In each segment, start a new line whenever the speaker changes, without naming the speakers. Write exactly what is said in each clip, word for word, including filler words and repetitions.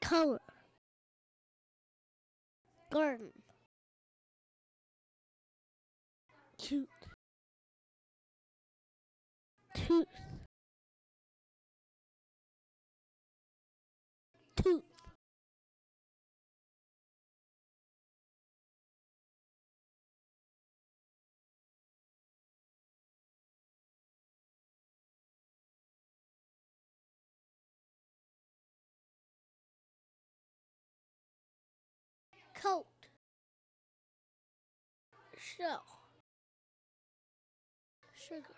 color, garden, cute, tooth, tooth, coat, shell, sugar,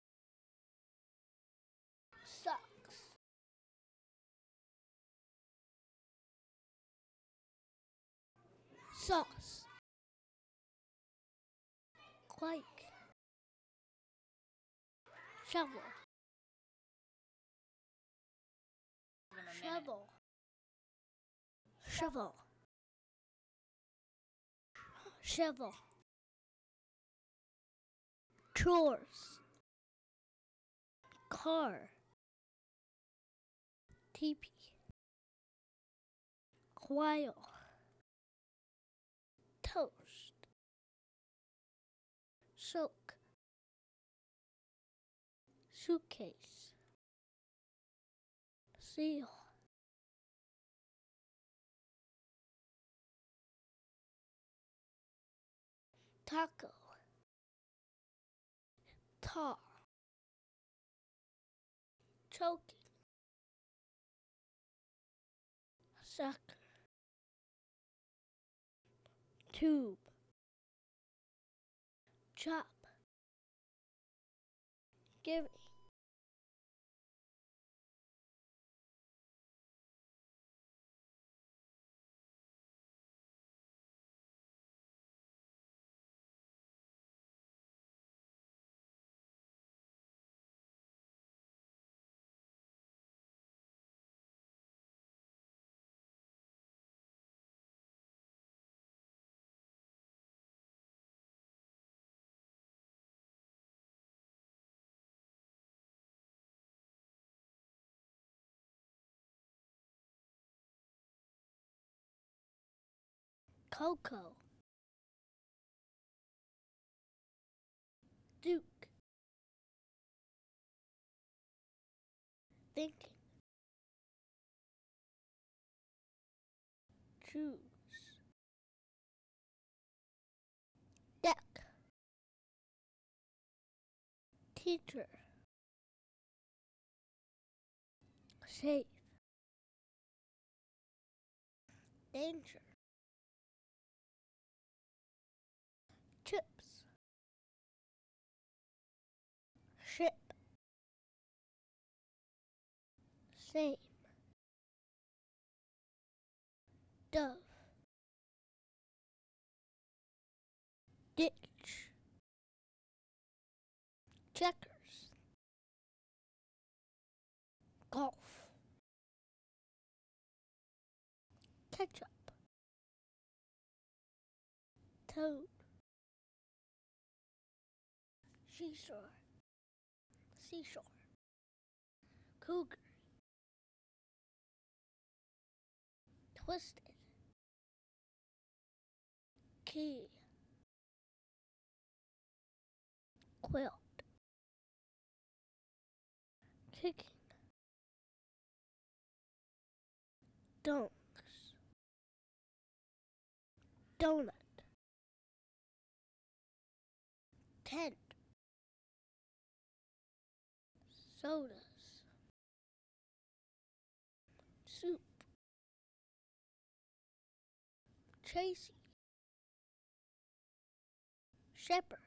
socks, sauce, like, shovel, shovel, shovel, shovel, chores, car, teepee, while, toast, soak, suitcase, seal, taco, tar, choking, sucker, tube, chop, giving, cocoa, duke, thinking, choose, deck, teacher, safe, danger, chips, ship, same, dove, ditch, checkers, golf, ketchup, toad, seashore, seashore, cougar, twisted, key, quilt, kicking, donks, donut, tent, sodas, soup, chasing, shepherd,